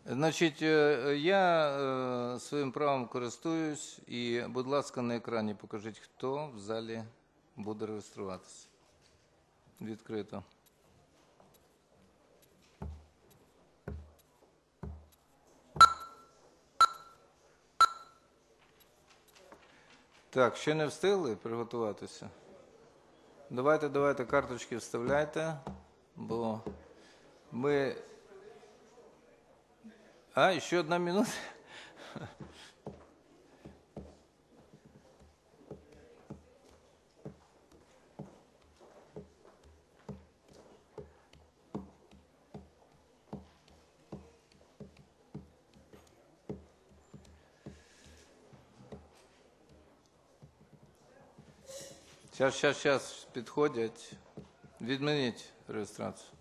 Значить, я своїм правом користуюсь і, будь ласка, на екрані покажіть, хто в залі буде реєструватися. Відкрито. Так, ще не встигли приготуватися? Давайте, карточки вставляйте, бо ми... А, ще 1 минута? Сейчас підходять. Відмініть реєстрацію.